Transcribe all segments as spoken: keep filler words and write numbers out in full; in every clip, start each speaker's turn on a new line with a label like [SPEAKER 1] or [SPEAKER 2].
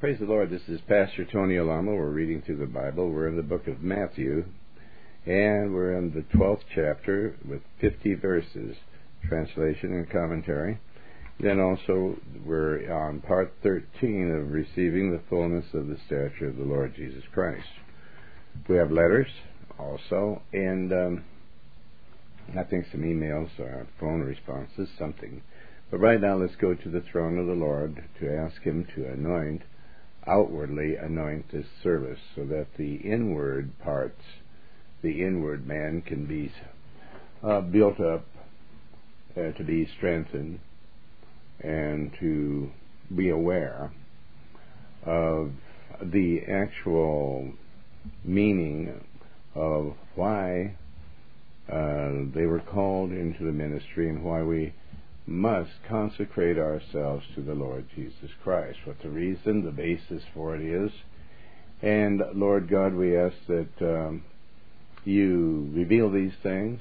[SPEAKER 1] Praise the Lord. This is Pastor Tony Alamo. We're reading through the Bible. We're in the book of Matthew, and we're in the twelfth chapter with fifty verses, translation and commentary. Then also we're on part thirteen of receiving the fullness of the stature of the Lord Jesus Christ. We have letters also, and um, I think some emails or phone responses, something. But right now let's go to the throne of the Lord to ask Him to anoint, outwardly anoint this service, so that the inward parts, the inward man can be uh, built up, uh, to be strengthened, and to be aware of the actual meaning of why uh, they were called into the ministry and why we must consecrate ourselves to the Lord Jesus Christ. What the reason, the basis for it is. And Lord God, we ask that um, you reveal these things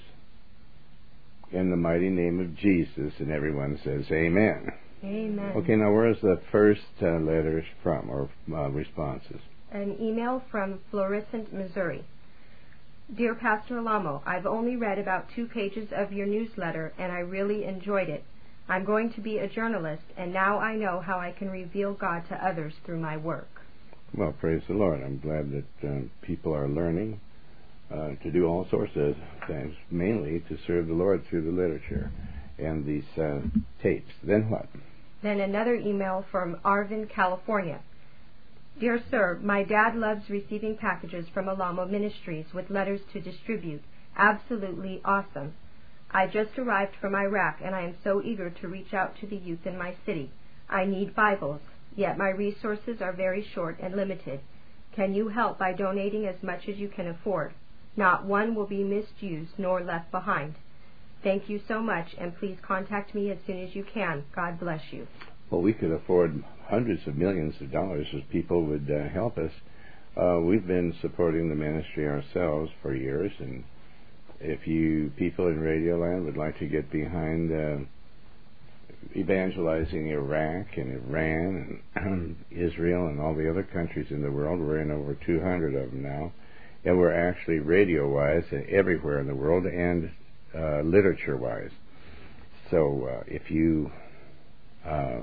[SPEAKER 1] in the mighty name of Jesus, and everyone says amen.
[SPEAKER 2] Amen.
[SPEAKER 1] Okay, now where is the first uh, letters from, or uh, responses?
[SPEAKER 2] An email from Florissant, Missouri. Dear Pastor Alamo, I've only read about two pages of your newsletter, and I really enjoyed it. I'm going to be a journalist, and now I know how I can reveal God to others through my work.
[SPEAKER 1] Well, praise the Lord. I'm glad that uh, people are learning uh, to do all sorts of things, mainly to serve the Lord through the literature and these uh, tapes. Then what?
[SPEAKER 2] Then another email from Arvin, California. Dear Sir, my dad loves receiving packages from Alamo Ministries with letters to distribute. Absolutely awesome. I just arrived from Iraq, and I am so eager to reach out to the youth in my city. I need Bibles, yet my resources are very short and limited. Can you help by donating as much as you can afford? Not one will be misused nor left behind. Thank you so much, and please contact me as soon as you can. God bless you.
[SPEAKER 1] Well, we could afford hundreds of millions of dollars if people would uh, help us. Uh, we've been supporting the ministry ourselves for years, and if you people in Radio Land would like to get behind uh, evangelizing Iraq and Iran and Israel and all the other countries in the world, we're in over two hundred of them now, and we're actually radio-wise everywhere in the world and uh, literature-wise. So uh, if you uh,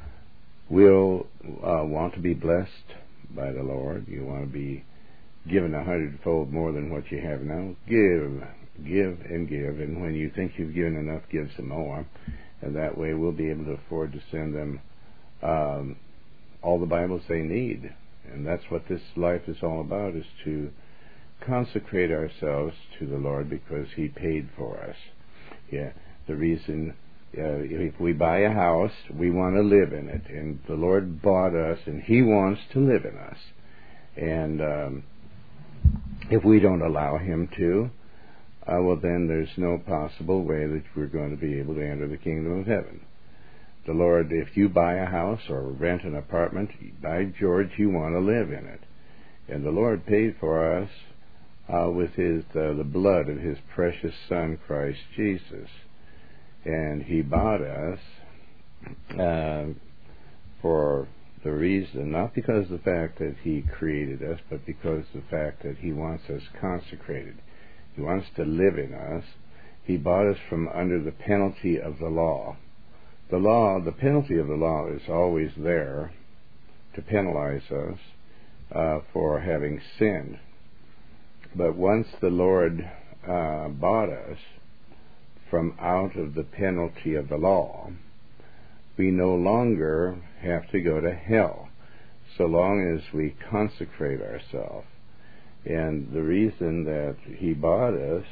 [SPEAKER 1] will uh, want to be blessed by the Lord, you want to be given a hundredfold more than what you have now, give, give, and give. And when you think you've given enough, give some more. And that way we'll be able to afford to send them um, all the Bibles they need. And that's what this life is all about, is to consecrate ourselves to the Lord because He paid for us. Yeah, the reason... Uh, if we buy a house, we want to live in it, and the Lord bought us, and He wants to live in us. And um, if we don't allow Him to, uh, well, then there's no possible way that we're going to be able to enter the kingdom of heaven. The Lord, if you buy a house or rent an apartment, by George, you want to live in it. And the Lord paid for us uh, with His uh, the blood of His precious Son, Christ Jesus. And He bought us uh, for the reason, not because of the fact that He created us, but because of the fact that He wants us consecrated. He wants to live in us. He bought us from under the penalty of the law. The law, the penalty of the law is always there to penalize us uh, for having sinned. But once the Lord uh, bought us from out of the penalty of the law, we no longer have to go to hell so long as we consecrate ourselves. And the reason that He bought us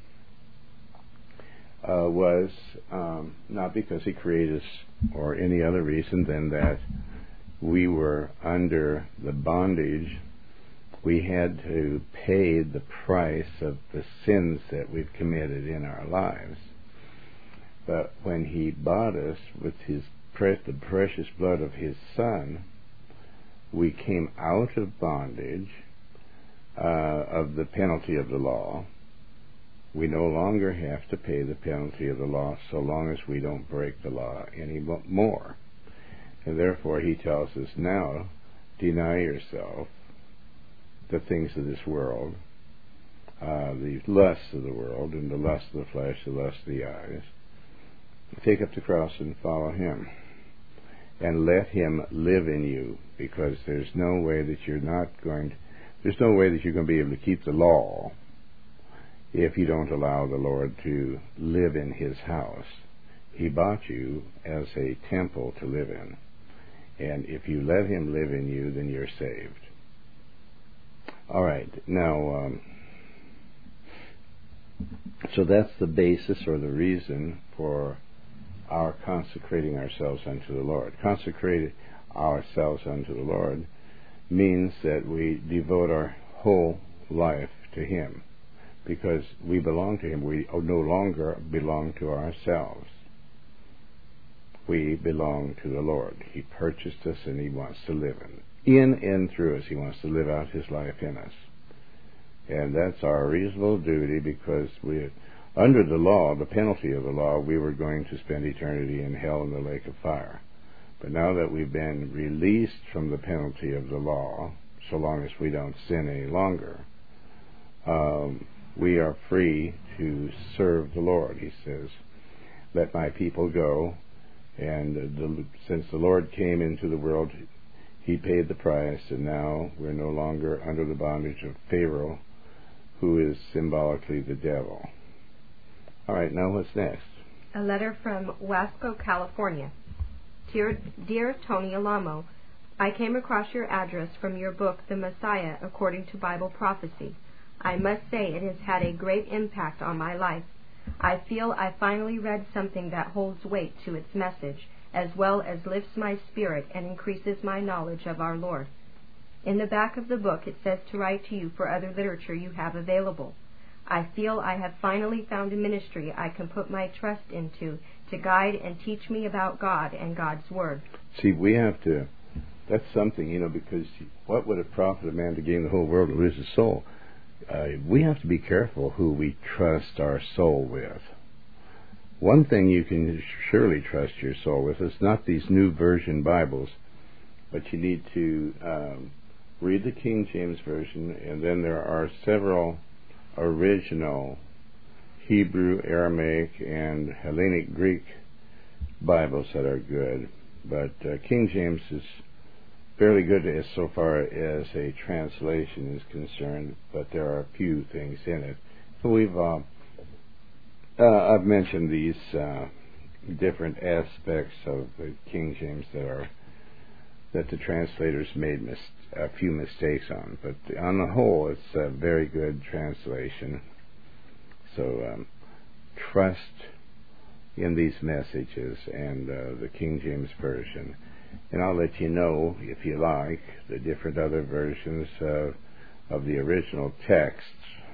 [SPEAKER 1] uh, was um, not because He created us or any other reason than that we were under the bondage. We had to pay the price of the sins that we've committed in our lives. But when He bought us with His pre- the precious blood of His Son, we came out of bondage uh, of the penalty of the law. We no longer have to pay the penalty of the law so long as we don't break the law any more. And therefore He tells us now deny yourself the things of this world, uh, the lusts of the world, and the lust of the flesh, the lust of the eyes. Take up the cross and follow him. And let him live in you, because there's no way that you're not going to, there's no way that you're going to be able to keep the law if you don't allow the Lord to live in his house. He bought you as a temple to live in. And if you let him live in you, then you're saved. All right. Now, um, so that's the basis or the reason for our consecrating ourselves unto the Lord. Consecrate ourselves unto the Lord means that we devote our whole life to him, because we belong to him. We no longer belong to ourselves. We belong to the Lord. He purchased us, and he wants to live in, in and through us. He wants to live out his life in us. And that's our reasonable duty, because we, under the law, the penalty of the law, we were going to spend eternity in hell in the lake of fire. But now that we've been released from the penalty of the law, so long as we don't sin any longer, um, we are free to serve the Lord. He says, let my people go. And the, since the Lord came into the world, he paid the price, and now we're no longer under the bondage of Pharaoh, who is symbolically the devil. All right, now what's next?
[SPEAKER 2] A letter from Wasco, California. Dear, dear Tony Alamo, I came across your address from your book, The Messiah According to Bible Prophecy. I must say it has had a great impact on my life. I feel I finally read something that holds weight to its message, as well as lifts my spirit and increases my knowledge of our Lord. In the back of the book it says to write to you for other literature you have available. I feel I have finally found a ministry I can put my trust into to guide and teach me about God and God's Word.
[SPEAKER 1] See, we have to, that's something, you know, because what would it profit a man to gain the whole world and lose his soul? Uh, we have to be careful who we trust our soul with. One thing you can surely trust your soul with is not these New Version Bibles, but you need to um, read the King James Version, and then there are several original Hebrew, Aramaic, and Hellenic Greek Bibles that are good. But uh, King James is fairly good as so far as a translation is concerned, but there are a few things in it. So we've uh, uh, I've mentioned these uh, different aspects of the King James that are that the translators made mis- a few mistakes on, but on the whole, it's a very good translation. So um, trust in these messages and uh, the King James Version. And I'll let you know, if you like, the different other versions uh, of the original texts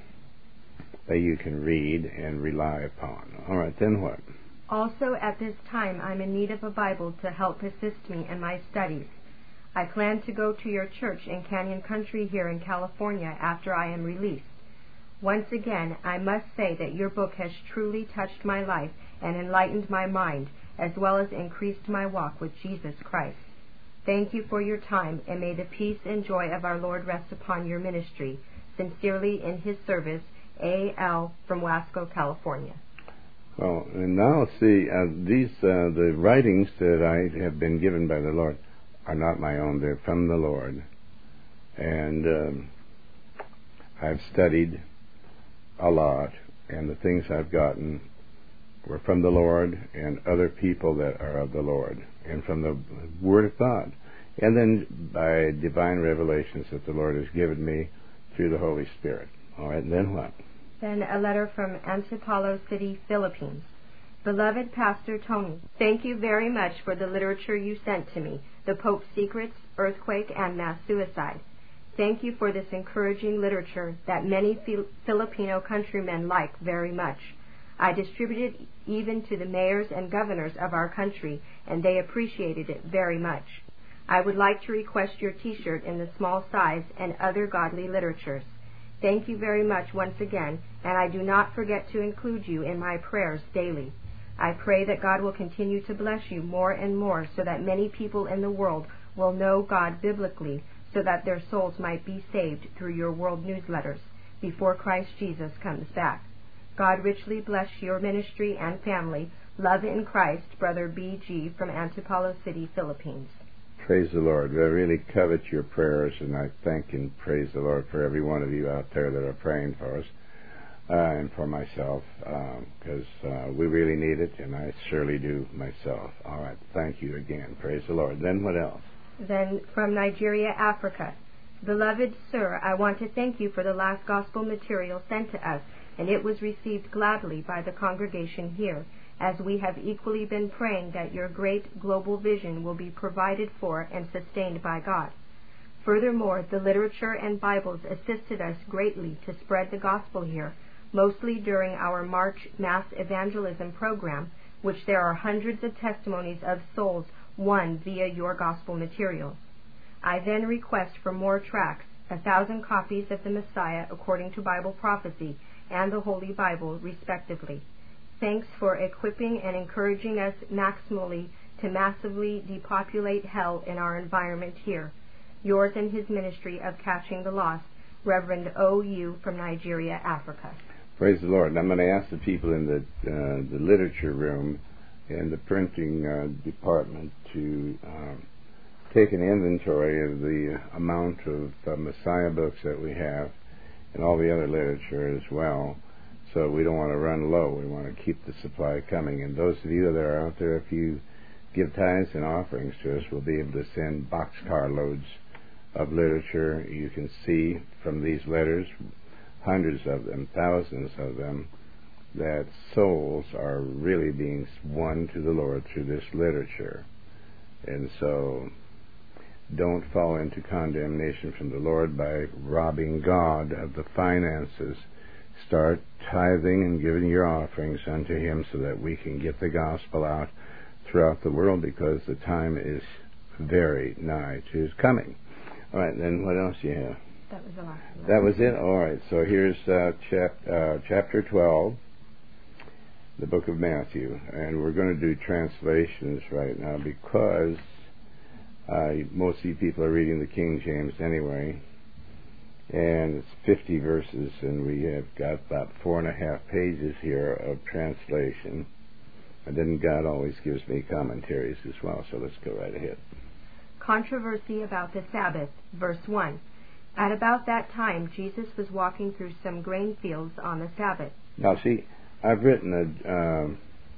[SPEAKER 1] that you can read and rely upon. All right, then what?
[SPEAKER 2] Also, at this time, I'm in need of a Bible to help assist me in my studies. I plan to go to your church in Canyon Country here in California after I am released. Once again, I must say that your book has truly touched my life and enlightened my mind, as well as increased my walk with Jesus Christ. Thank you for your time, and may the peace and joy of our Lord rest upon your ministry. Sincerely, in his service, A L from Wasco, California.
[SPEAKER 1] Well, and now see, uh, these uh, the writings that I have been given by the Lord are not my own. They're from the Lord. And um, I've studied a lot, and the things I've gotten were from the Lord and other people that are of the Lord, and from the Word of God, and then by divine revelations that the Lord has given me through the Holy Spirit. All right, and then what?
[SPEAKER 2] Then a letter from Antipolo City, Philippines. Beloved Pastor Tony, thank you very much for the literature you sent to me, The Pope's Secrets, Earthquake, and Mass Suicide. Thank you for this encouraging literature that many Fil- Filipino countrymen like very much. I distributed it even to the mayors and governors of our country, and they appreciated it very much. I would like to request your T-shirt in the small size and other godly literatures. Thank you very much once again, and I do not forget to include you in my prayers daily. I pray that God will continue to bless you more and more so that many people in the world will know God biblically, so that their souls might be saved through your world newsletters before Christ Jesus comes back. God richly bless your ministry and family. Love in Christ, Brother B G from Antipolo City, Philippines.
[SPEAKER 1] Praise the Lord. I really covet your prayers, and I thank and praise the Lord for every one of you out there that are praying for us uh, and for myself, because um, uh, we really need it, and I surely do myself. All right. Thank you again. Praise the Lord. Then what else?
[SPEAKER 2] Then from Nigeria, Africa. Beloved Sir, I want to thank you for the last gospel material sent to us, and it was received gladly by the congregation here, as we have equally been praying that your great global vision will be provided for and sustained by God. Furthermore, the literature and Bibles assisted us greatly to spread the gospel here, mostly during our March Mass Evangelism program, which there are hundreds of testimonies of souls won via your gospel material. I then request for more tracts, a thousand copies of the Messiah according to Bible prophecy and the Holy Bible, respectively. Thanks for equipping and encouraging us maximally to massively depopulate hell in our environment here. Yours and his ministry of catching the lost, Reverend O U from Nigeria, Africa.
[SPEAKER 1] Praise the Lord. I'm going to ask the people in the uh, the literature room and the printing uh, department to uh, take an inventory of the amount of uh, Messiah books that we have and all the other literature as well. So we don't want to run low. We want to keep the supply coming. And those of you that are out there, if you give tithes and offerings to us, we'll be able to send boxcar loads of literature. You can see from these letters, hundreds of them, thousands of them, that souls are really being won to the Lord through this literature. And so don't fall into condemnation from the Lord by robbing God of the finances. Start tithing and giving your offerings unto him so that we can get the gospel out throughout the world, because the time is very nigh to his coming. All right, then what else do you have?
[SPEAKER 2] That was the last one.
[SPEAKER 1] That was it? All right, so here's uh, chap- uh, chapter twelve, the book of Matthew. And we're going to do translations right now because uh, most of you people are reading the King James anyway. And it's fifty verses, and we have got about four and a half pages here of translation. And then God always gives me commentaries as well, so let's go right ahead.
[SPEAKER 2] Controversy about the Sabbath, verse one. At about that time, Jesus was walking through some grain fields on the Sabbath.
[SPEAKER 1] Now, see, I've written a, um,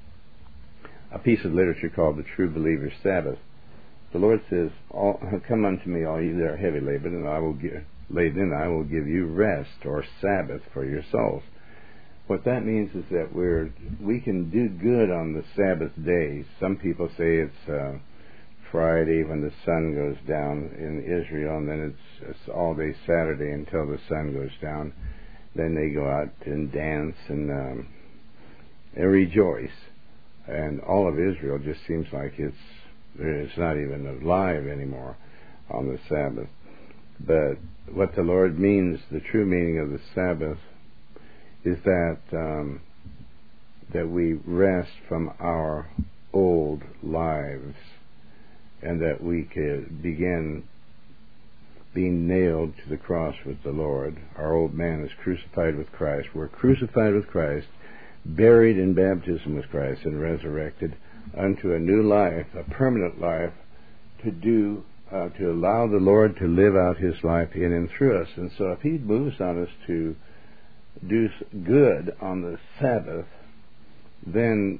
[SPEAKER 1] a piece of literature called The True Believer's Sabbath. The Lord says, all, come unto me, all you that are heavy laden, and I will give... laden, I will give you rest or Sabbath for your souls. What that means is that we're we can do good on the Sabbath days. Some people say it's uh, Friday when the sun goes down in Israel, and then it's, it's all day Saturday until the sun goes down. Then they go out and dance and, um, and rejoice. And all of Israel just seems like it's it's not even alive anymore on the Sabbath. But what the Lord means, the true meaning of the Sabbath, is that um, that we rest from our old lives, and that we could begin being nailed to the cross with the Lord. Our old man is crucified with Christ. We're crucified with Christ, buried in baptism with Christ, and resurrected unto a new life, a permanent life, to do Uh, to allow the Lord to live out his life in and through us. And so if he moves on us to do good on the Sabbath, then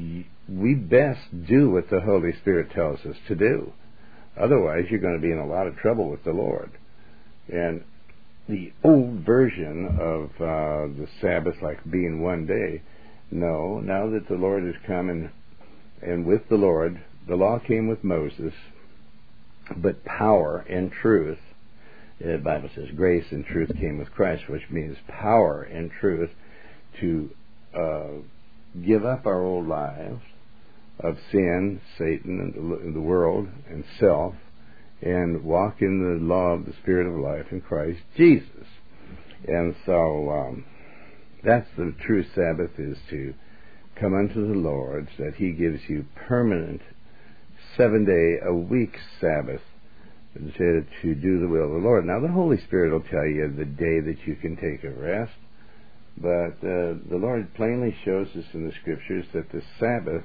[SPEAKER 1] we best do what the Holy Spirit tells us to do. Otherwise, you're going to be in a lot of trouble with the Lord. And the old version of uh, the Sabbath, like being one day, no, now that the Lord has come, and, and with the Lord, the law came with Moses, but power and truth, the Bible says grace and truth came with Christ, which means power and truth to uh, give up our old lives of sin, Satan, and the, and the world, and self, and walk in the law of the Spirit of life in Christ Jesus. And so um, that's the true Sabbath, is to come unto the Lord, so that he gives you permanent seven-day-a-week Sabbath to, to do the will of the Lord. Now, the Holy Spirit will tell you the day that you can take a rest, but uh, the Lord plainly shows us in the Scriptures that the Sabbath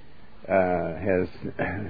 [SPEAKER 1] uh, has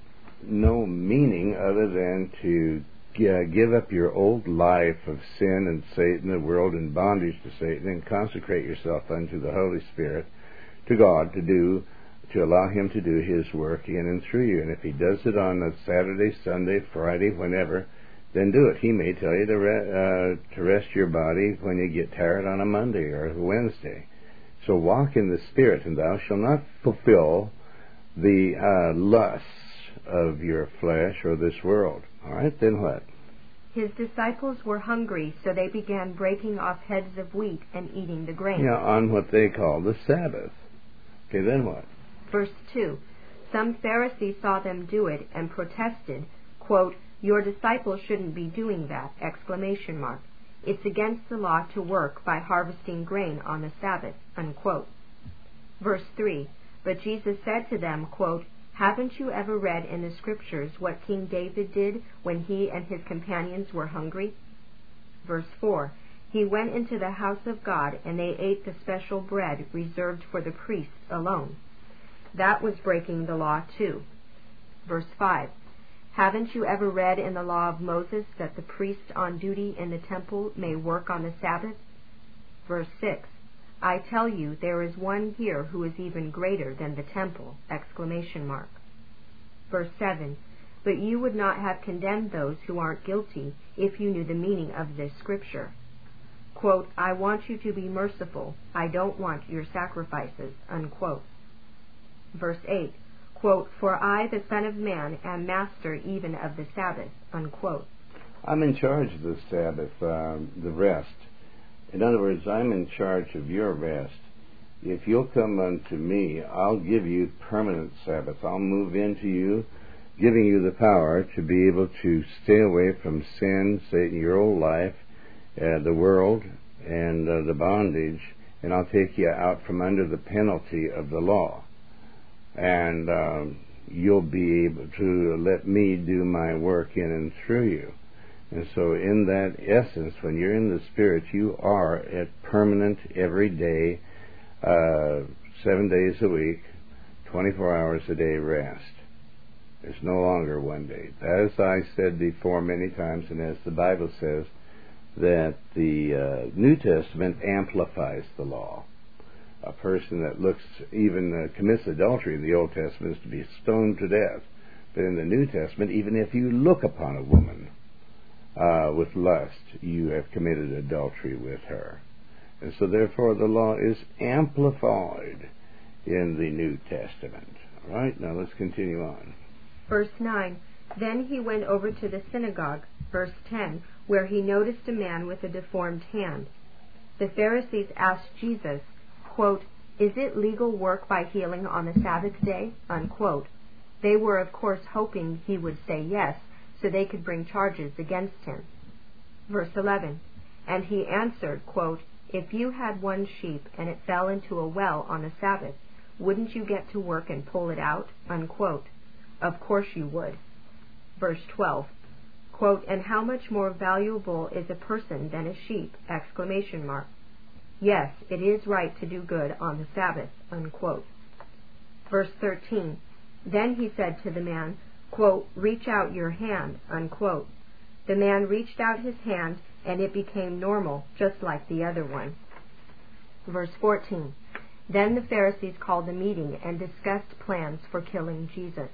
[SPEAKER 1] no meaning other than to uh, give up your old life of sin and Satan, the world, and bondage to Satan, and consecrate yourself unto the Holy Spirit, to God, to do, to allow Him to do His work in and through you. And if He does it on a Saturday, Sunday, Friday, whenever, then do it. He may tell you to, re- uh, to rest your body when you get tired on a Monday or a Wednesday. So walk in the Spirit, and thou shalt not fulfill the uh, lusts of your flesh or this world. All right, then what?
[SPEAKER 2] His disciples were hungry, so they began breaking off heads of wheat and eating the grain.
[SPEAKER 1] Yeah, on what they call the Sabbath. Okay, then what?
[SPEAKER 2] Verse two. Some Pharisees saw them do it and protested, quote, "Your disciples shouldn't be doing that!" Exclamation mark. It's against the law to work by harvesting grain on the Sabbath, unquote. Verse three. But Jesus said to them, quote, "Haven't you ever read in the Scriptures what King David did when he and his companions were hungry?" Verse four. He went into the house of God, and they ate the special bread reserved for the priests alone. That was breaking the law too. Verse five. Haven't you ever read in the law of Moses that the priest on duty in the temple may work on the Sabbath? Verse six. I tell you, there is one here who is even greater than the temple! Exclamation mark. Verse seven. But you would not have condemned those who aren't guilty if you knew the meaning of this scripture. Quote, I want you to be merciful. I don't want your sacrifices. Unquote. Verse eight. Quote, For I, the Son of Man, am master even of the Sabbath. Unquote.
[SPEAKER 1] I'm in charge of the Sabbath, uh, the rest. In other words, I'm in charge of your rest. If you'll come unto me, I'll give you permanent Sabbath. I'll move into you, giving you the power to be able to stay away from sin, Satan, your old life, uh, the world, and uh, the bondage, and I'll take you out from under the penalty of the law. And um, you'll be able to let me do my work in and through you. And so in that essence, when you're in the Spirit, you are at permanent, everyday, uh, seven days a week, twenty-four hours a day rest. It's no longer one day. As I said before many times, and as the Bible says, that the uh, New Testament amplifies the law. A person that looks, even uh, commits adultery in the Old Testament is to be stoned to death. But in the New Testament, even if you look upon a woman uh, with lust, you have committed adultery with her. And so therefore the law is amplified in the New Testament. All right, now let's continue on.
[SPEAKER 2] Verse nine. Then he went over to the synagogue, verse ten, where he noticed a man with a deformed hand. The Pharisees asked Jesus, quote, Is it legal work by healing on the Sabbath day? Unquote. They were, of course, hoping he would say yes, so they could bring charges against him. Verse eleven. And he answered, quote, If you had one sheep and it fell into a well on the Sabbath, wouldn't you get to work and pull it out? Unquote. Of course you would. Verse twelve. Quote, And how much more valuable is a person than a sheep? Exclamation mark. Yes, it is right to do good on the Sabbath. Unquote. Verse thirteen. Then he said to the man, quote, Reach out your hand. Unquote. The man reached out his hand, and it became normal, just like the other one. Verse fourteen. Then the Pharisees called a meeting and discussed plans for killing Jesus.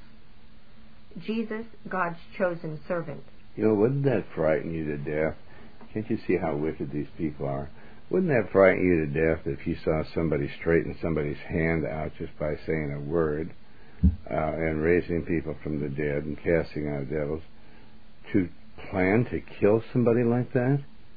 [SPEAKER 2] Jesus, God's chosen servant.
[SPEAKER 1] You know, wouldn't that frighten you to death? Can't you see how wicked these people are? Wouldn't that frighten you to death if you saw somebody straighten somebody's hand out just by saying a word, uh, and raising people from the dead and casting out devils? To plan to kill somebody like that?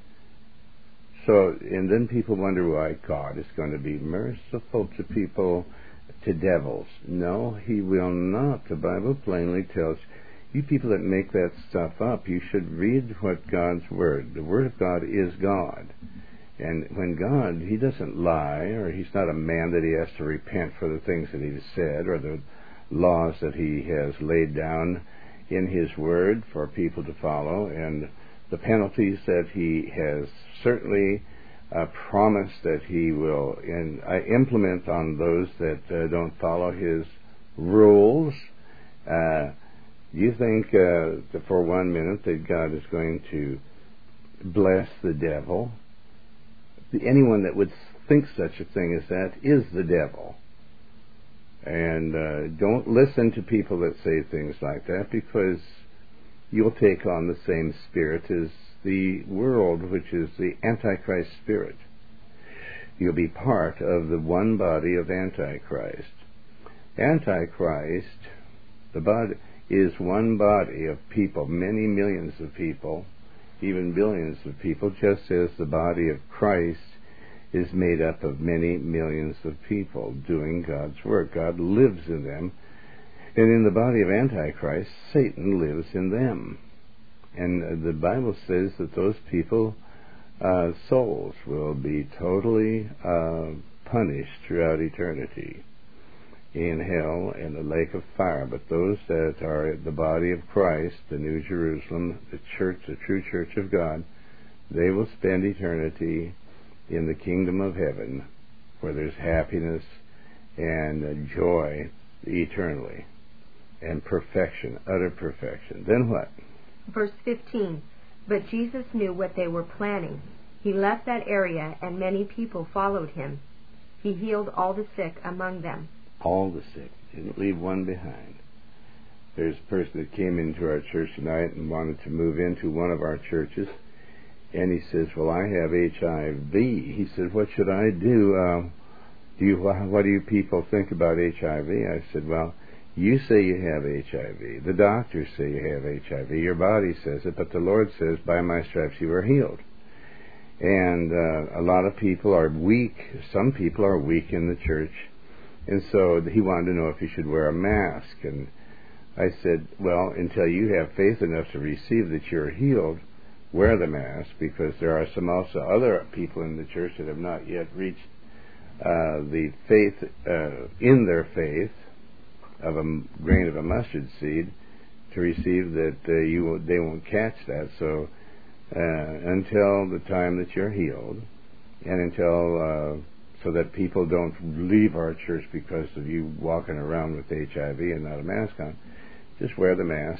[SPEAKER 1] So, and then people wonder why God is going to be merciful to people, to devils. No, He will not. The Bible plainly tells you people that make that stuff up, you should read what God's Word. The Word of God is God. And when God, He doesn't lie, or He's not a man that He has to repent for the things that He's said, or the laws that He has laid down in His Word for people to follow, and the penalties that He has certainly uh, promised that He will in, uh, implement on those that uh, don't follow His rules. Uh, you think uh, that for one minute that God is going to bless the devil? Anyone that would think such a thing as that is the devil. And uh, don't listen to people that say things like that, because you'll take on the same spirit as the world, which is the Antichrist spirit. You'll be part of the one body of Antichrist. Antichrist, the body, is one body of people, many millions of people, even billions of people, just as the body of Christ is made up of many millions of people doing God's work. God lives in them. And in the body of Antichrist, Satan lives in them. And the Bible says that those people, uh, souls, will be totally uh, punished throughout eternity in hell and the lake of fire. But those that are the body of Christ, the New Jerusalem, the church, the true church of God, they will spend eternity in the kingdom of heaven, where there's happiness and uh, joy eternally, and perfection, utter perfection. Then what?
[SPEAKER 2] Verse fifteen, but Jesus knew what they were planning. He left that area, and many people followed Him. He healed all the sick among them.
[SPEAKER 1] All the sick. Didn't leave one behind. There's a person that came into our church tonight and wanted to move into one of our churches, and he says, well, I have H I V. He said, what should I do? Uh, do you, what do you people think about H I V? I said, well, you say you have H I V. The doctors say you have H I V. Your body says it, but the Lord says, by my stripes you are healed. And uh, a lot of people are weak. Some people are weak in the church. And so he wanted to know if he should wear a mask. And I said, well, until you have faith enough to receive that you're healed, wear the mask, because there are some also other people in the church that have not yet reached uh, the faith, uh, in their faith, of a grain of a mustard seed, to receive that uh, you will, they won't catch that. So uh, until the time that you're healed, and until uh, so that people don't leave our church because of you walking around with H I V and not a mask on, just wear the mask,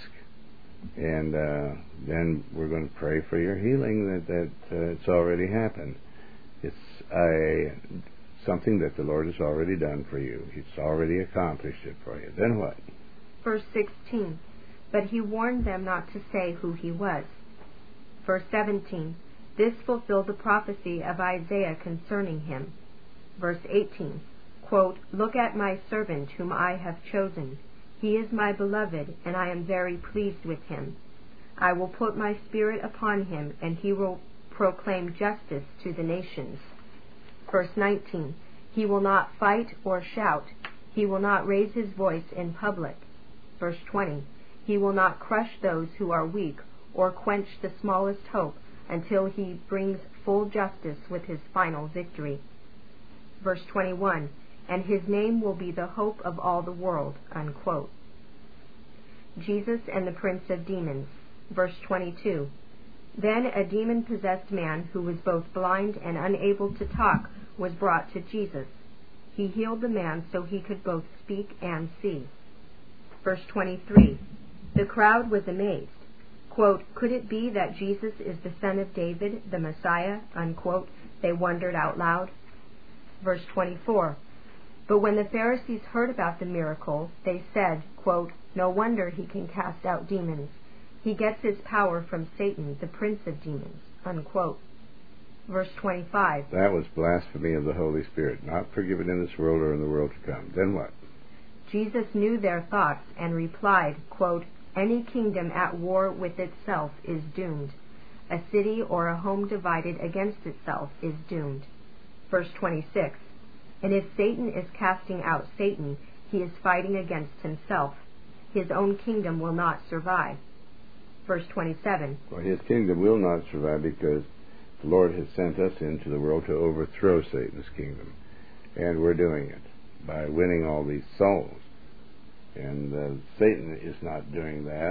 [SPEAKER 1] and uh, then we're going to pray for your healing, that, that uh, it's already happened. It's a, something that the Lord has already done for you. He's already accomplished it for you. Then what?
[SPEAKER 2] Verse sixteen, but He warned them not to say who He was. Verse seventeen, this fulfilled the prophecy of Isaiah concerning Him. Verse eighteen, quote, look at my servant whom I have chosen. He is my beloved, and I am very pleased with him. I will put my spirit upon him, and he will proclaim justice to the nations. Verse nineteen, he will not fight or shout. He will not raise his voice in public. Verse twenty, he will not crush those who are weak, or quench the smallest hope, until he brings full justice with his final victory. Verse twenty-one, and his name will be the hope of all the world, unquote. Jesus and the prince of demons. Verse twenty-two, then a demon-possessed man who was both blind and unable to talk was brought to Jesus. He healed the man so he could both speak and see. Verse twenty-three, the crowd was amazed. Quote, could it be that Jesus is the son of David, the Messiah, unquote? They wondered out loud. Verse twenty-four, but when the Pharisees heard about the miracle, they said, quote, no wonder he can cast out demons. He gets his power from Satan, the prince of demons, unquote. Verse twenty-five,
[SPEAKER 1] that was blasphemy of the Holy Spirit, not forgiven in this world or in the world to come. Then what?
[SPEAKER 2] Jesus knew their thoughts and replied, quote, any kingdom at war with itself is doomed. A city or a home divided against itself is doomed. Verse twenty-six, and if Satan is casting out Satan, he is fighting against himself. His own kingdom will not survive. Verse twenty-seven,
[SPEAKER 1] well, his kingdom will not survive because the Lord has sent us into the world to overthrow Satan's kingdom. And we're doing it by winning all these souls. And uh, Satan is not doing that.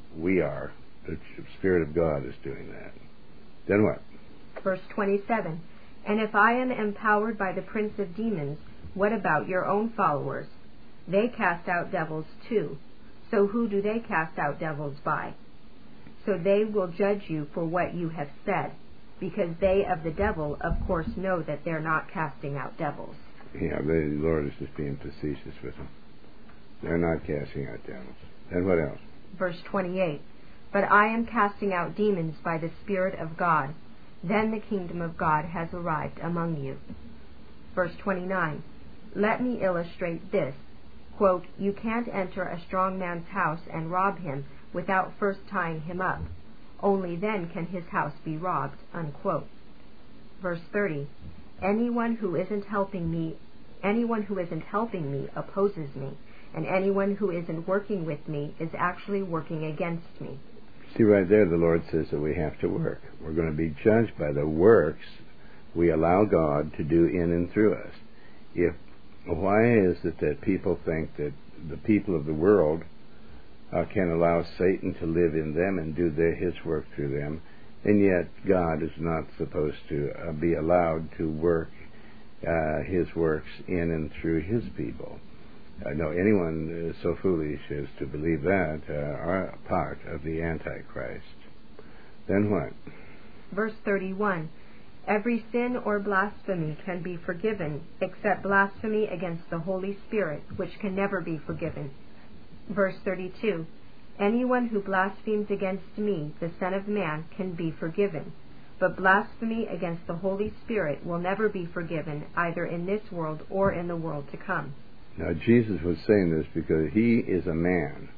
[SPEAKER 1] we are. The Spirit of God is doing that. Then what?
[SPEAKER 2] Verse twenty-seven. And if I am empowered by the prince of demons, what about your own followers? They cast out devils too. So who do they cast out devils by? So they will judge you for what you have said, because they of the devil, of course, know that they're not casting out devils.
[SPEAKER 1] Yeah, the Lord is just being facetious with them. They're not casting out devils. And what else?
[SPEAKER 2] Verse twenty-eight. But I am casting out demons by the Spirit of God. Then the kingdom of God has arrived among you. Verse twenty-nine. Let me illustrate this. Quote, you can't enter a strong man's house and rob him without first tying him up. Only then can his house be robbed. Unquote. Verse thirty. Anyone who isn't helping me, anyone who isn't helping me opposes me, and anyone who isn't working with me is actually working against me.
[SPEAKER 1] See, right there, the Lord says that we have to work. We're going to be judged by the works we allow God to do in and through us. If why is it that people think that the people of the world uh, can allow Satan to live in them and do their, his work through them, and yet God is not supposed to uh, be allowed to work uh, his works in and through his people? Uh, no, anyone uh, so foolish as to believe that uh, are part of the Antichrist. Then what?
[SPEAKER 2] Verse thirty-one. Every sin or blasphemy can be forgiven, except blasphemy against the Holy Spirit, which can never be forgiven. Verse thirty-two. Anyone who blasphemes against me, the Son of Man, can be forgiven. But blasphemy against the Holy Spirit will never be forgiven, either in this world or in the world to come.
[SPEAKER 1] Now, Jesus was saying this because he is a man.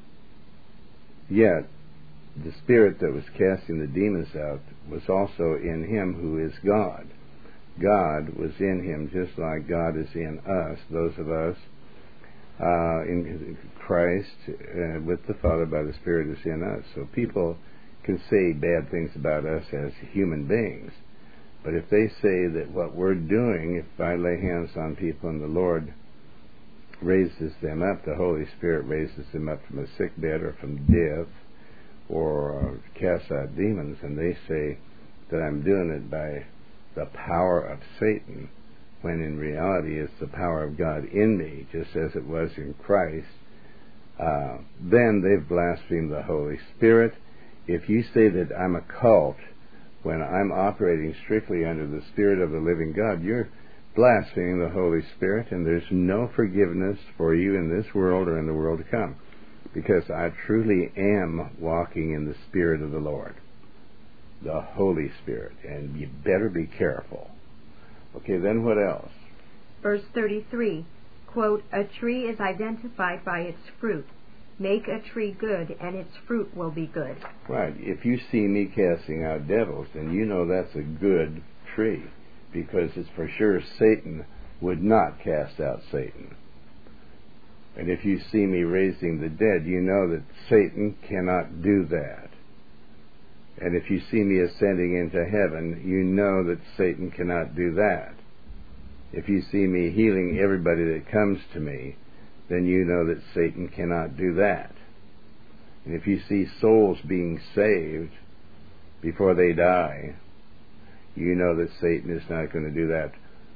[SPEAKER 1] Yet, the spirit that was casting the demons out was also in him who is God. God was in him just like God is in us, those of us uh, in Christ uh, with the Father by the Spirit is in us. So people can say bad things about us as human beings. But if they say that what we're doing, if I lay hands on people and the Lord raises them up, the Holy Spirit raises them up from a sick bed or from death, or uh, casts out demons, and they say that I'm doing it by the power of Satan, when in reality it's the power of God in me, just as it was in Christ, uh, then they've blasphemed the Holy Spirit. If you say that I'm a cult when I'm operating strictly under the Spirit of the living God, you're blaspheming the Holy Spirit, and there's no forgiveness for you in this world or in the world to come, because I truly am walking in the Spirit of the Lord, the Holy Spirit, and you better be careful. Okay, then what else?
[SPEAKER 2] Verse thirty-three, quote, a tree is identified by its fruit. Make a tree good, and its fruit will be good.
[SPEAKER 1] Right. If you see me casting out devils, then you know that's a good tree, because it's for sure Satan would not cast out Satan. And if you see me raising the dead, you know that Satan cannot do that. And if you see me ascending into heaven, you know that Satan cannot do that. If you see me healing everybody that comes to me, then you know that Satan cannot do that. And if you see souls being saved before they die, you know that Satan is not going to do that.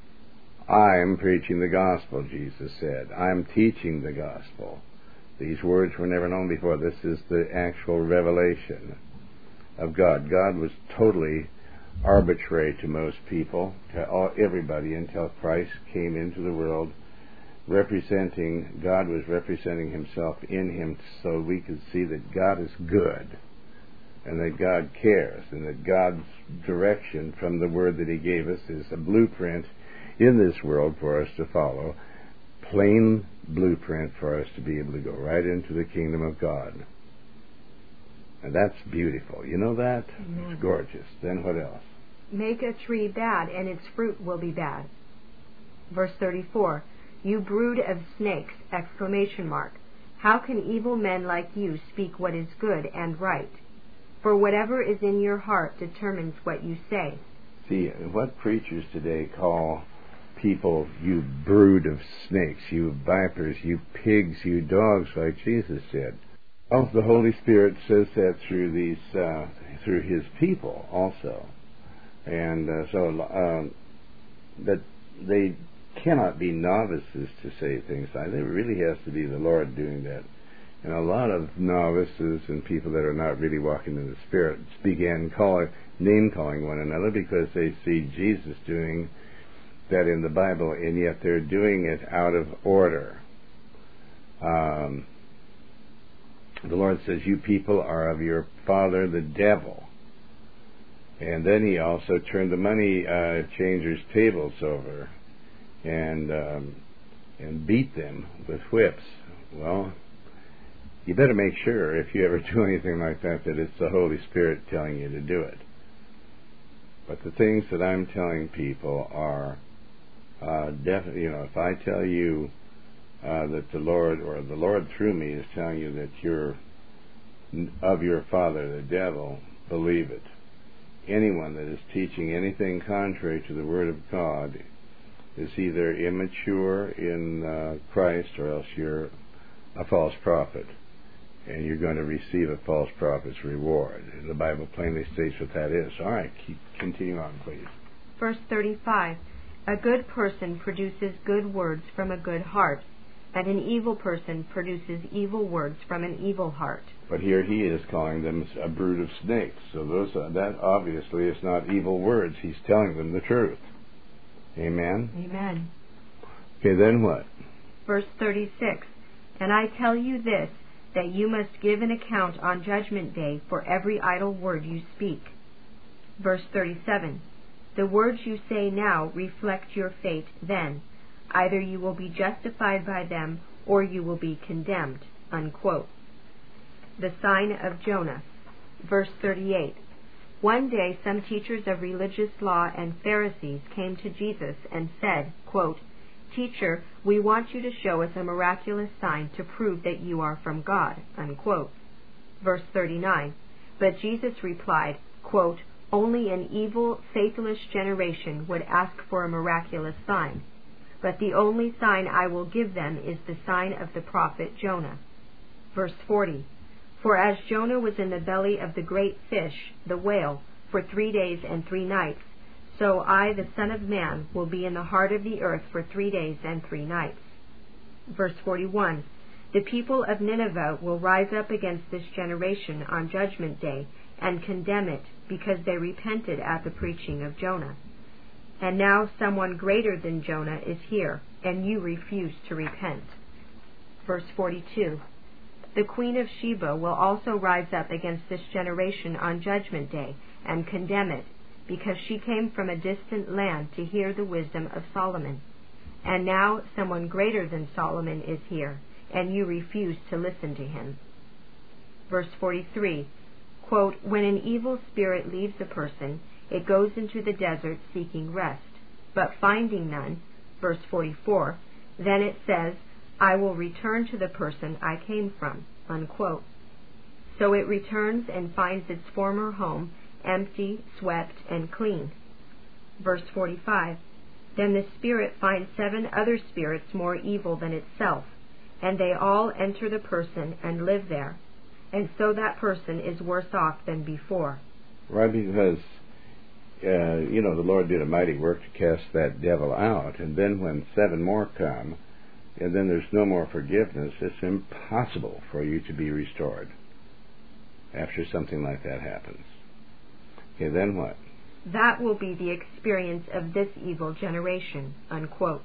[SPEAKER 1] I'm preaching the gospel, Jesus said. I'm teaching the gospel. These words were never known before. This is the actual revelation of God. God was totally arbitrary to most people, to all, everybody, until Christ came into the world representing, God was representing himself in him, so we could see that God is good and that God cares, and that God's direction from the word that he gave us is a blueprint in this world for us to follow, plain blueprint for us to be able to go right into the kingdom of God. And that's beautiful. You know that?
[SPEAKER 2] Amen.
[SPEAKER 1] It's gorgeous. Then what else?
[SPEAKER 2] Make a tree bad, and its fruit will be bad. Verse thirty-four, you brood of snakes, exclamation mark. How can evil men like you speak what is good and right? For whatever is in your heart determines what you say.
[SPEAKER 1] See, what preachers today call people, you brood of snakes, you vipers, you pigs, you dogs, like Jesus said. Oh, the Holy Spirit says that through these, uh, through His people also, and uh, so um, that they cannot be novices to say things like that. It really has to be the Lord doing that. And a lot of novices and people that are not really walking in the Spirit began calling, name-calling one another because they see Jesus doing that in the Bible, and yet they're doing it out of order. Um, the Lord says, you people are of your father the devil. And then He also turned the money uh, changers' tables over and um, and beat them with whips. Well, you better make sure, if you ever do anything like that, that it's the Holy Spirit telling you to do it. But the things that I'm telling people are uh, definitely, you know, if I tell you uh, that the Lord, or the Lord through me is telling you that you're of your father, the devil, believe it. Anyone that is teaching anything contrary to the Word of God is either immature in uh, Christ, or else you're a false prophet, and you're going to receive a false prophet's reward. The Bible plainly states what that is. All right, keep, continue on, please.
[SPEAKER 2] Verse thirty-five, a good person produces good words from a good heart, and an evil person produces evil words from an evil heart.
[SPEAKER 1] But here he is calling them a brood of snakes. So those are, that obviously is not evil words. He's telling them the truth. Amen?
[SPEAKER 2] Amen.
[SPEAKER 1] Okay, then what?
[SPEAKER 2] Verse thirty-six, and I tell you this, that you must give an account on Judgment Day for every idle word you speak. Verse thirty-seven, the words you say now reflect your fate then. Either you will be justified by them, or you will be condemned. Unquote. The sign of Jonah. Verse thirty-eight, one day some teachers of religious law and Pharisees came to Jesus and said, quote, Teacher, we want you to show us a miraculous sign to prove that you are from God. Unquote. Verse thirty-nine, but Jesus replied, quote, only an evil, faithless generation would ask for a miraculous sign. But the only sign I will give them is the sign of the prophet Jonah. Verse forty, for as Jonah was in the belly of the great fish, the whale, for three days and three nights, so I, the Son of Man, will be in the heart of the earth for three days and three nights. Verse forty-one, the people of Nineveh will rise up against this generation on Judgment Day and condemn it, because they repented at the preaching of Jonah. And now someone greater than Jonah is here, and you refuse to repent. Verse forty-two, the Queen of Sheba will also rise up against this generation on Judgment Day and condemn it, because she came from a distant land to hear the wisdom of Solomon. And now someone greater than Solomon is here, and you refuse to listen to him. Verse forty-three, quote, when an evil spirit leaves a person, it goes into the desert seeking rest, but finding none, verse forty-four, then it says, I will return to the person I came from, unquote. So it returns and finds its former home empty, swept, and clean. Verse forty-five, then the spirit finds seven other spirits more evil than itself, and they all enter the person and live there, and so that person is worse off than before.
[SPEAKER 1] Right, because Uh, you know, the Lord did a mighty work to cast that devil out, and then when seven more come, and then there's no more forgiveness, it's impossible for you to be restored after something like that happens. Okay, then what?
[SPEAKER 2] That will be the experience of this evil generation, unquote.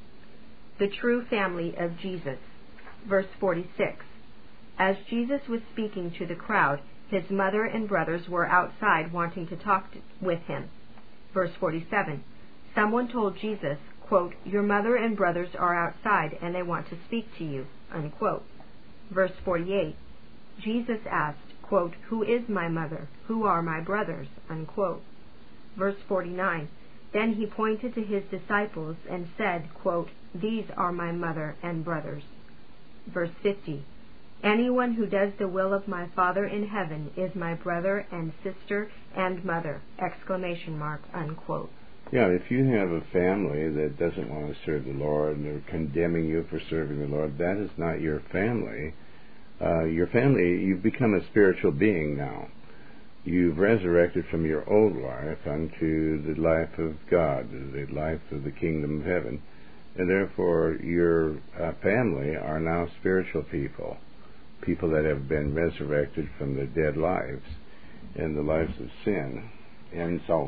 [SPEAKER 2] The true family of Jesus. Verse forty-six, as Jesus was speaking to the crowd, his mother and brothers were outside wanting to talk to, with him. Verse forty-seven, someone told Jesus, quote, your mother and brothers are outside and they want to speak to you, unquote. Verse forty-eight, Jesus asked, quote, who is my mother? Who are my brothers? Unquote. Verse forty-nine, then he pointed to his disciples and said, quote, these are my mother and brothers. Verse fifty, anyone who does the will of my Father in heaven is my brother and sister and mother! Exclamation mark, unquote.
[SPEAKER 1] Yeah, if you have a family that doesn't want to serve the Lord and they're condemning you for serving the Lord, that is not your family. Uh, your family, you've become a spiritual being now. You've resurrected from your old life unto the life of God, the life of the kingdom of heaven. And therefore, your uh, family are now spiritual people, people that have been resurrected from their dead lives and the lives of sin. And so,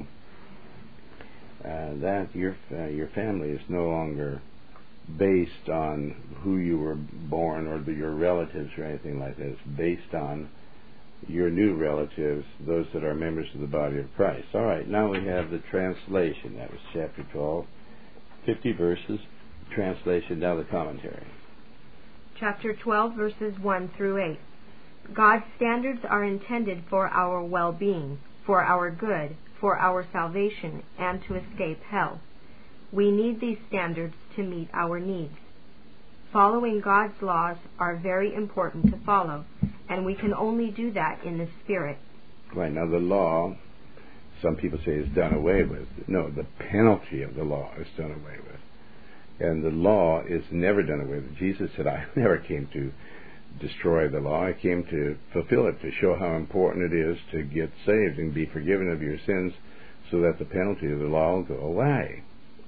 [SPEAKER 1] uh, that your uh, your family is no longer based on who you were born or the, your relatives or anything like that. It's based on your new relatives, those that are members of the body of Christ. All right, now we have the translation. That was chapter twelve, fifty verses. Translation, now the commentary.
[SPEAKER 2] Chapter twelve, verses one through eight. God's standards are intended for our well-being, for our good, for our salvation, and to escape hell. We need these standards to meet our needs. Following God's laws are very important to follow, and we can only do that in the Spirit.
[SPEAKER 1] Right, now the law, some people say, is done away with. No, the penalty of the law is done away with. And the law is never done away with. Jesus said, I never came to destroy the law. I came to fulfill it, to show how important it is to get saved and be forgiven of your sins so that the penalty of the law will go away.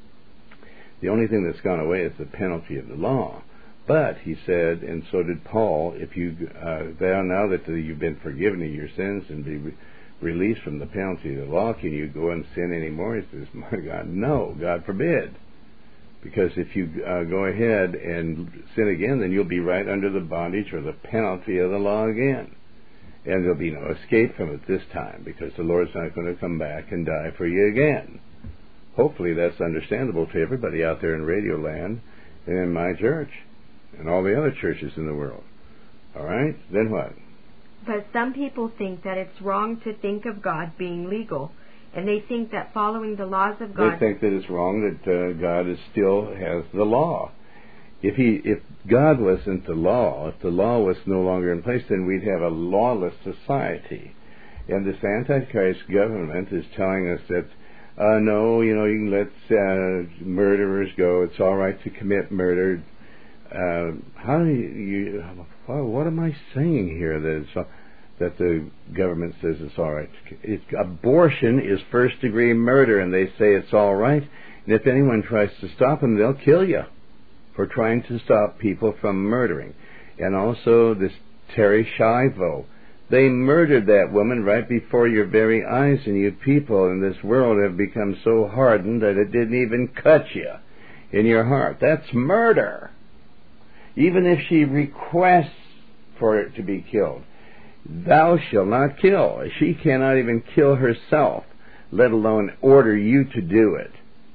[SPEAKER 1] The only thing that's gone away is the penalty of the law. But, he said, and so did Paul, if you uh, now that you've been forgiven of your sins and be re- released from the penalty of the law, can you go and sin anymore? He says, my God, no, God forbid. Because if you uh, go ahead and sin again, then you'll be right under the bondage or the penalty of the law again. And there'll be no escape from it this time, because the Lord's not going to come back and die for you again. Hopefully that's understandable to everybody out there in Radio Land and in my church and all the other churches in the world. All right? Then what?
[SPEAKER 2] But some people think that it's wrong to think of God being legal. And they think that following the laws of God...
[SPEAKER 1] They think that it's wrong that uh, God is still has the law. If he, if God wasn't the law, if the law was no longer in place, then we'd have a lawless society. And this Antichrist government is telling us that, uh, no, you know, you can let uh, murderers go. It's all right to commit murder. Uh, how do you... you what am I saying here that it's... Uh, that the government says it's all right. It's, abortion is first-degree murder, and they say it's all right. And if anyone tries to stop them, they'll kill you for trying to stop people from murdering. And also this Terry Schiavo. They murdered that woman right before your very eyes, and you people in this world have become so hardened that it didn't even cut you in your heart. That's murder. Even if she requests for it to be killed. Thou shalt not kill. She cannot even kill herself, let alone order you to do it.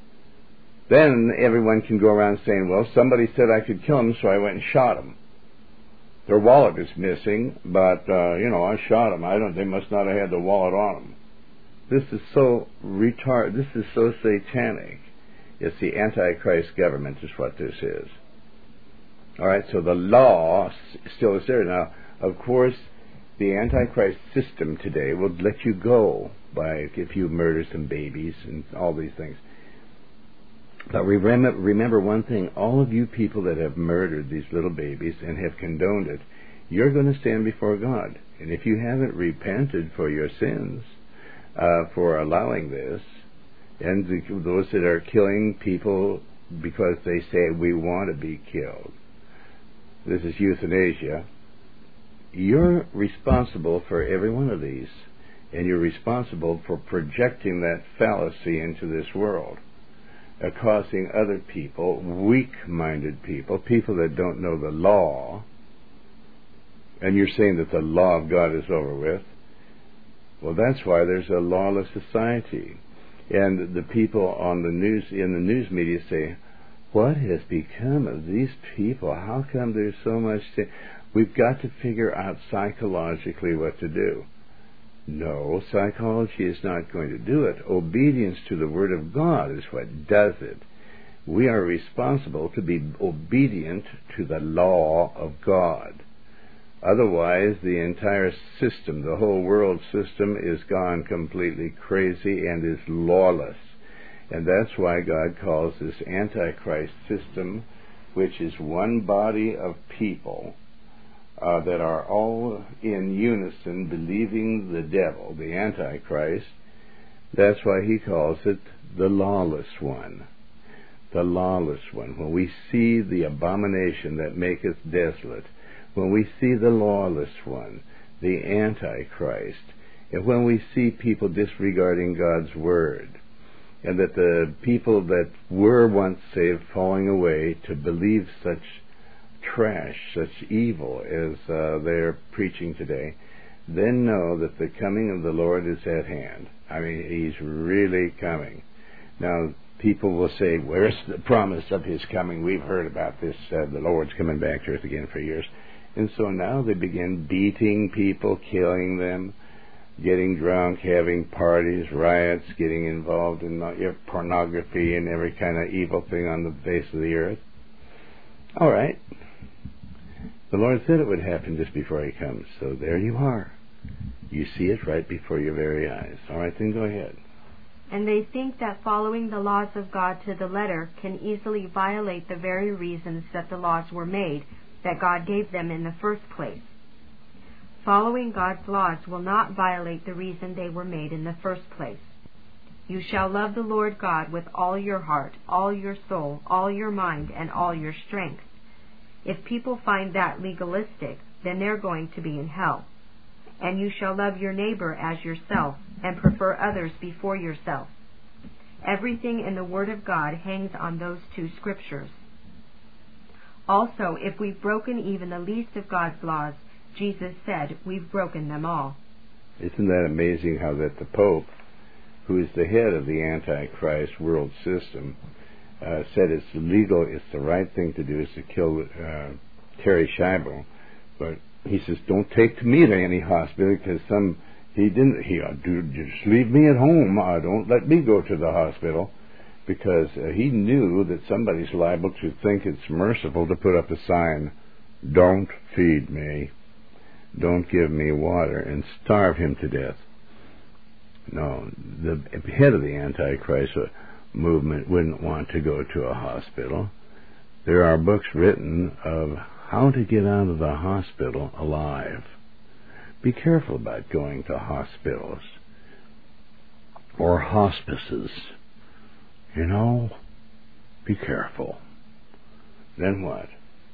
[SPEAKER 1] Then everyone can go around saying, well, somebody said I could kill him, so I went and shot him. Their wallet is missing, but, uh, you know, I shot him. I don't, they must not have had the wallet on them. This is so retarded. This is so satanic. It's the Antichrist government is what this is. All right, so the law still is there. Now, of course, the Antichrist system today will let you go by if you murder some babies and all these things. But remember, remember one thing, all of you people that have murdered these little babies and have condoned it, you're going to stand before God. And if you haven't repented for your sins, uh, for allowing this, and the, those that are killing people because they say we want to be killed, this is euthanasia, you're responsible for every one of these, and you're responsible for projecting that fallacy into this world, uh, causing other people, weak-minded people, people that don't know the law, and you're saying that the law of God is over with. Well, that's why there's a lawless society. And the people on the news, in the news media say, what has become of these people? How come there's so much... Th- We've got to figure out psychologically what to do. No, psychology is not going to do it. Obedience to the Word of God is what does it. We are responsible to be obedient to the law of God. Otherwise, the entire system, the whole world system, is gone completely crazy and is lawless. And that's why God calls this Antichrist system, which is one body of people, uh, that are all in unison believing the devil, the Antichrist. That's why he calls it the lawless one. The lawless one. When we see the abomination that maketh desolate, when we see the lawless one, the Antichrist, and when we see people disregarding God's Word, and that the people that were once saved falling away to believe such trash, such evil as uh, they're preaching today, then know that the coming of the Lord is at hand. I mean, He's really coming. Now, people will say, where's the promise of His coming? We've heard about this, uh, the Lord's coming back to earth again for years. And so now they begin beating people, killing them, getting drunk, having parties, riots, getting involved in pornography and every kind of evil thing on the face of the earth. All right. The Lord said it would happen just before He comes, so there you are. You see it right before your very eyes. All right, then go ahead.
[SPEAKER 2] And they think that following the laws of God to the letter can easily violate the very reasons that the laws were made, that God gave them in the first place. Following God's laws will not violate the reason they were made in the first place. You shall love the Lord God with all your heart, all your soul, all your mind, and all your strength. If people find that legalistic, then they're going to be in hell. And you shall love your neighbor as yourself, and prefer others before yourself. Everything in the Word of God hangs on those two scriptures. Also, if we've broken even the least of God's laws, Jesus said, we've broken them all.
[SPEAKER 1] Isn't that amazing how that the Pope, who is the head of the Antichrist world system, uh, said it's legal, it's the right thing to do is to kill uh, Terry Schiavo. But he says, don't take me to any hospital because some, he didn't, he, uh, dude, just leave me at home. Uh, don't let me go to the hospital. Because uh, he knew that somebody's liable to think it's merciful to put up a sign, don't feed me, don't give me water, and starve him to death. No, the head of the Antichrist movement wouldn't want to go to a hospital. There are books written of how to get out of the hospital alive. Be careful about going to hospitals or hospices. You know, be careful. Then what?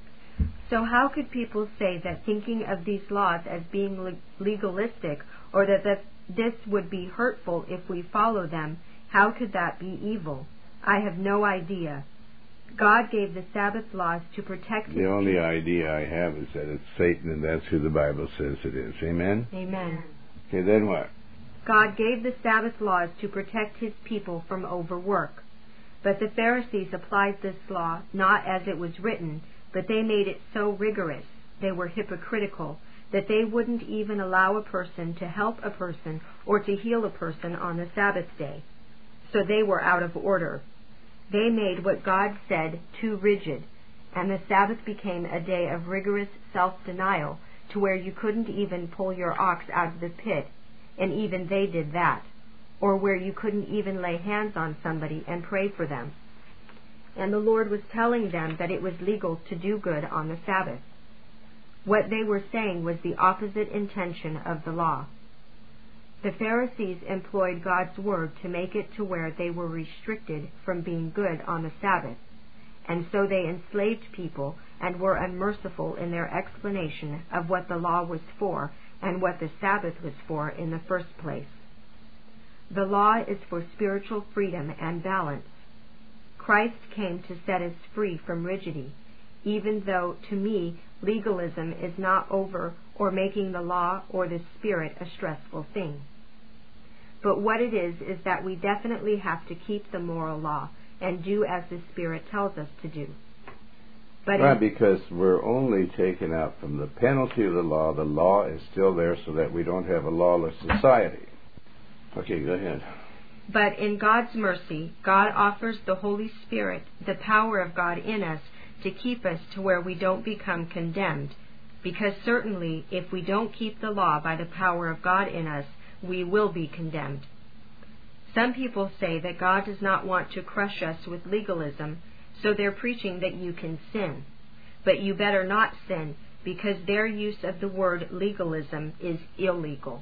[SPEAKER 2] So how could people say that thinking of these laws as being le- legalistic, or that, that this would be hurtful if we follow them, how could that be evil? I have no idea. God gave the Sabbath laws to protect His
[SPEAKER 1] The only
[SPEAKER 2] people.
[SPEAKER 1] idea I have is that it's Satan, and that's who the Bible says it is. Amen?
[SPEAKER 2] Amen.
[SPEAKER 1] Okay, then what?
[SPEAKER 2] God gave the Sabbath laws to protect His people from overwork. But the Pharisees applied this law not as it was written, but they made it so rigorous, they were hypocritical, that they wouldn't even allow a person to help a person or to heal a person on the Sabbath day. So they were out of order. They made what God said too rigid, and the Sabbath became a day of rigorous self-denial, to where you couldn't even pull your ox out of the pit, and even they did that. Or where you couldn't even lay hands on somebody and pray for them. And the Lord was telling them that it was legal to do good on the Sabbath. What they were saying was the opposite intention of the law. The Pharisees employed God's word to make it to where they were restricted from being good on the Sabbath, and so they enslaved people and were unmerciful in their explanation of what the law was for and what the Sabbath was for in the first place. The law is for spiritual freedom and balance. Christ came to set us free from rigidity, even though, to me, legalism is not over or making the law or the Spirit a stressful thing. But what it is, is that we definitely have to keep the moral law and do as the Spirit tells us to do. But
[SPEAKER 1] right, because we're only taken out from the penalty of the law. The law is still there so that we don't have a lawless society. Okay, go ahead.
[SPEAKER 2] But in God's mercy, God offers the Holy Spirit, the power of God in us, to keep us to where we don't become condemned. Because certainly, if we don't keep the law by the power of God in us, we will be condemned. Some people say that God does not want to crush us with legalism, so they're preaching that you can sin. But you better not sin, because their use of the word legalism is illegal.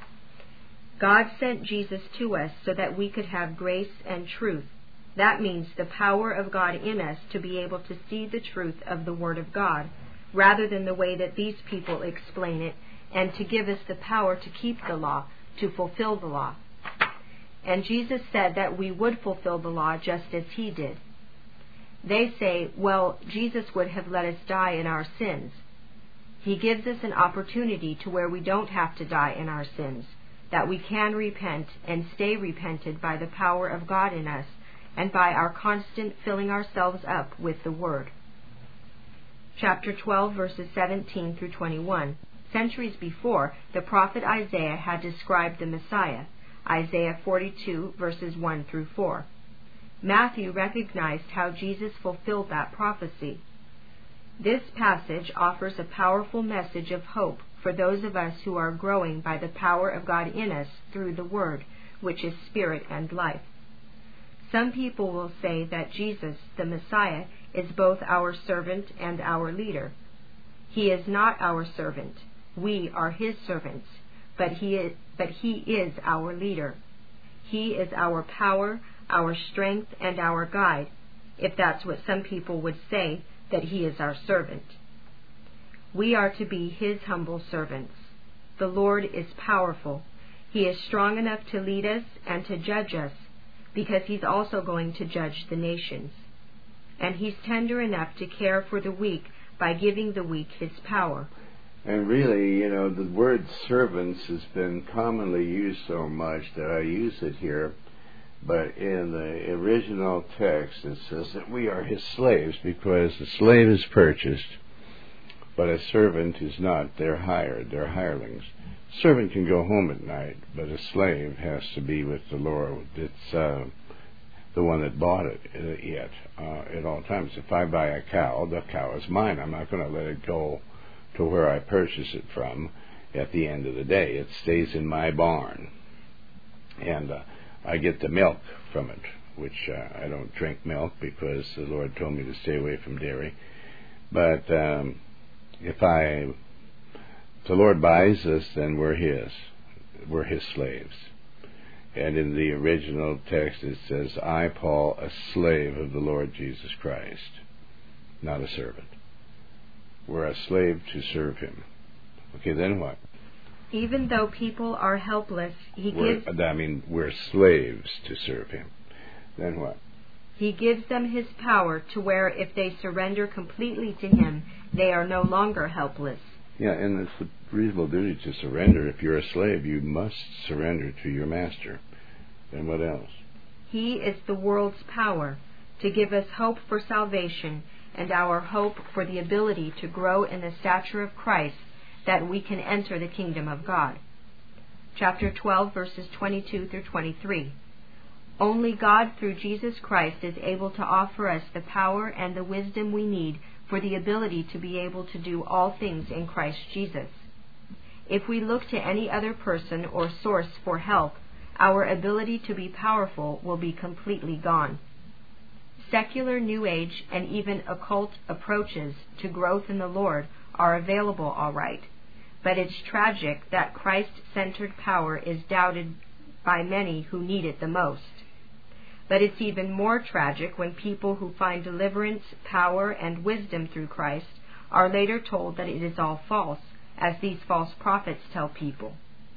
[SPEAKER 2] God sent Jesus to us so that we could have grace and truth. That means the power of God in us to be able to see the truth of the Word of God, rather than the way that these people explain it, and to give us the power to keep the law, to fulfill the law. And Jesus said that we would fulfill the law just as He did. They say, well, Jesus would have let us die in our sins. He gives us an opportunity to where we don't have to die in our sins, that we can repent and stay repented by the power of God in us, and by our constant filling ourselves up with the Word. Chapter twelve, verses seventeen through twenty-one. Centuries before, the prophet Isaiah had described the Messiah, Isaiah forty-two, verses one through four. Matthew recognized how Jesus fulfilled that prophecy. This passage offers a powerful message of hope for those of us who are growing by the power of God in us through the Word, which is spirit and life. Some people will say that Jesus, the Messiah, is both our servant and our leader. He is not our servant. We are His servants, but he is, but He is our leader. He is our power, our strength, and our guide, if that's what some people would say, that He is our servant. We are to be His humble servants. The Lord is powerful. He is strong enough to lead us and to judge us, because He's also going to judge the nations. And He's tender enough to care for the weak by giving the weak His power.
[SPEAKER 1] And really, you know, the word servants has been commonly used so much that I use it here. But in the original text, it says that we are His slaves, because the slave is purchased, but a servant is not. They're hired. They're hirelings. Servant can go home at night, but a slave has to be with the Lord. It's uh, the one that bought it uh, yet uh, at all times. If I buy a cow, the cow is mine. I'm not going to let it go to where I purchase it from at the end of the day. It stays in my barn. And uh, I get the milk from it, which uh, I don't drink milk because the Lord told me to stay away from dairy. But um, if I... the Lord buys us, then we're His. We're His slaves. And in the original text it says, I, Paul, a slave of the Lord Jesus Christ, not a servant. We're a slave to serve Him. Okay, then what?
[SPEAKER 2] Even though people are helpless, He
[SPEAKER 1] we're,
[SPEAKER 2] gives...
[SPEAKER 1] I mean, we're slaves to serve Him. Then what?
[SPEAKER 2] He gives them His power to where if they surrender completely to Him, they are no longer helpless.
[SPEAKER 1] Yeah, and it's a reasonable duty to surrender. If you're a slave, you must surrender to your master. Then what else?
[SPEAKER 2] He is the world's power to give us hope for salvation and our hope for the ability to grow in the stature of Christ, that we can enter the kingdom of God. Chapter twelve, verses twenty-two through twenty-three. Only God through Jesus Christ is able to offer us the power and the wisdom we need for the ability to be able to do all things in Christ Jesus. If we look to any other person or source for help, our ability to be powerful will be completely gone. Secular New Age and even occult approaches to growth in the Lord are available all right, but it's tragic that Christ-centered power is doubted by many who need it the most. But it's even more tragic when people who find deliverance, power, and wisdom through Christ are later told that it is all false, as these false prophets tell people.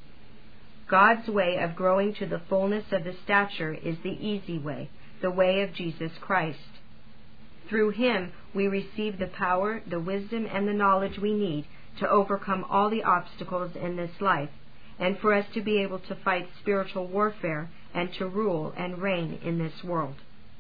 [SPEAKER 2] God's way of growing to the fullness of the stature is the easy way, the way of Jesus Christ. Through Him, we receive the power, the wisdom, and the knowledge we need to overcome all the obstacles in this life, and for us to be able to fight spiritual warfare and to rule and reign in this world.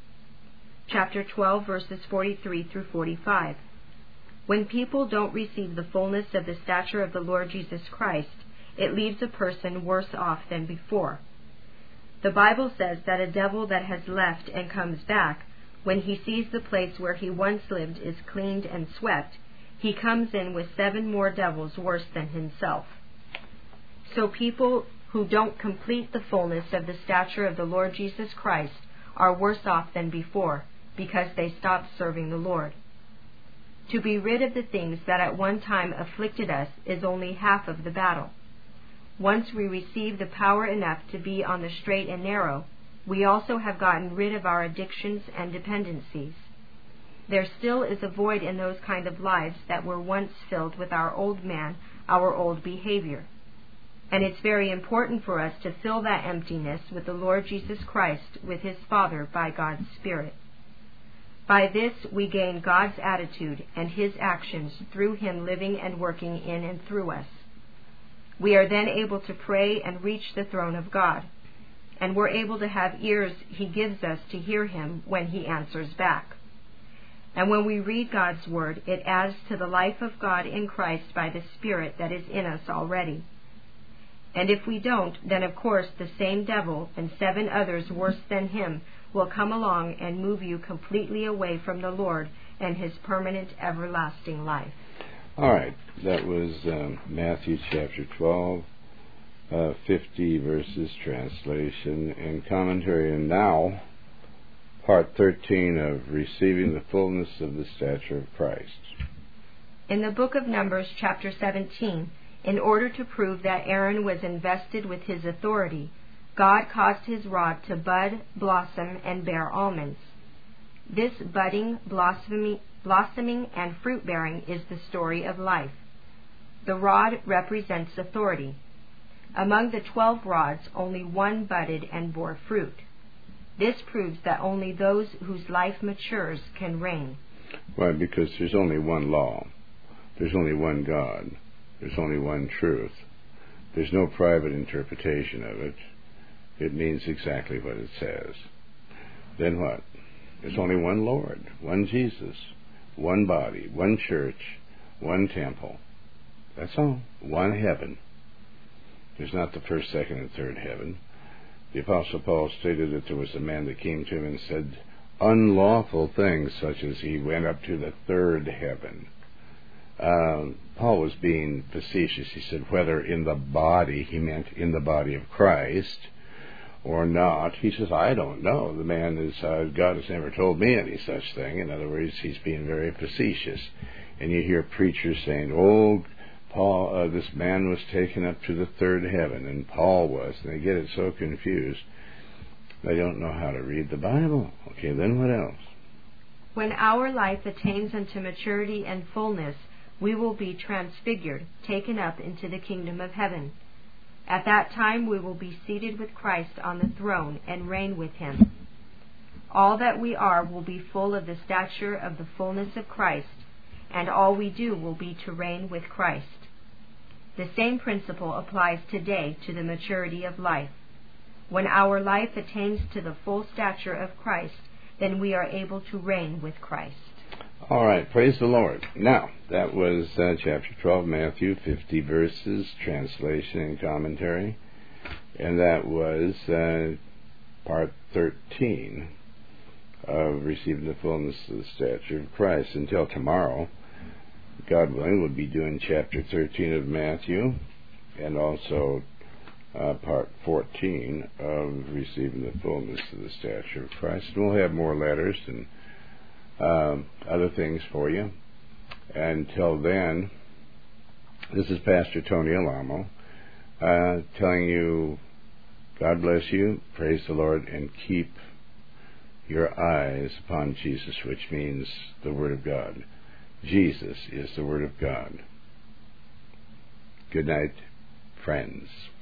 [SPEAKER 2] Chapter twelve, verses forty-three through forty-five. When people don't receive the fullness of the stature of the Lord Jesus Christ, it leaves a person worse off than before. The Bible says that a devil that has left and comes back, when he sees the place where he once lived is cleaned and swept, he comes in with seven more devils worse than himself. So people who don't complete the fullness of the stature of the Lord Jesus Christ are worse off than before, because they stopped serving the Lord. To be rid of the things that at one time afflicted us is only half of the battle. Once we receive the power enough to be on the straight and narrow, we also have gotten rid of our addictions and dependencies. There still is a void in those kind of lives that were once filled with our old man, our old behavior. And it's very important for us to fill that emptiness with the Lord Jesus Christ, with His Father, by God's Spirit. By this we gain God's attitude and His actions through Him living and working in and through us. We are then able to pray and reach the throne of God, and we're able to have ears He gives us to hear Him when He answers back. And when we read God's Word, it adds to the life of God in Christ by the Spirit that is in us already. And if we don't, then of course the same devil and seven others worse than him will come along and move you completely away from the Lord and His permanent everlasting life.
[SPEAKER 1] All right, that was um, Matthew chapter twelve, uh, fifty verses, translation and commentary. And now, part thirteen of Receiving the Fullness of the Stature of Christ.
[SPEAKER 2] In the book of Numbers, chapter seventeen, in order to prove that Aaron was invested with his authority, God caused his rod to bud, blossom, and bear almonds. This budding, blossoming, blossoming, and fruit-bearing is the story of life. The rod represents authority. Among the twelve rods, only one budded and bore fruit. This proves that only those whose life matures can reign.
[SPEAKER 1] Why? Because there's only one law. There's only one God. There's only one truth. There's no private interpretation of it. It means exactly what it says. Then what? There's only one Lord, one Jesus, one body, one church, one temple. That's all. One heaven. There's not the first, second, and third heaven. The Apostle Paul stated that there was a man that came to him and said unlawful things, such as he went up to the third heaven. Uh, Paul was being facetious. He said whether in the body, he meant in the body of Christ, or not. He says, I don't know. The man is, uh, God has never told me any such thing. In other words, he's being very facetious. And you hear preachers saying, oh, Paul, uh, this man was taken up to the third heaven, and Paul was. And they get it so confused. They don't know how to read the Bible. Okay, then what else?
[SPEAKER 2] When our life attains unto maturity and fullness, we will be transfigured, taken up into the kingdom of heaven. At that time we will be seated with Christ on the throne and reign with Him. All that we are will be full of the stature of the fullness of Christ, and all we do will be to reign with Christ. The same principle applies today to the maturity of life. When our life attains to the full stature of Christ, then we are able to reign with Christ.
[SPEAKER 1] All right, praise the Lord. Now, that was uh, chapter twelve, Matthew, fifty verses, translation and commentary. And that was uh, part thirteen of Receiving the Fullness of the Stature of Christ. Until tomorrow, God willing, we'll be doing chapter thirteen of Matthew and also uh, part fourteen of Receiving the Fullness of the Stature of Christ. And we'll have more letters and Um, other things for you. Until then, this is Pastor Tony Alamo uh, telling you, God bless you, praise the Lord, and keep your eyes upon Jesus, which means the Word of God. Jesus is the Word of God. Good night, friends.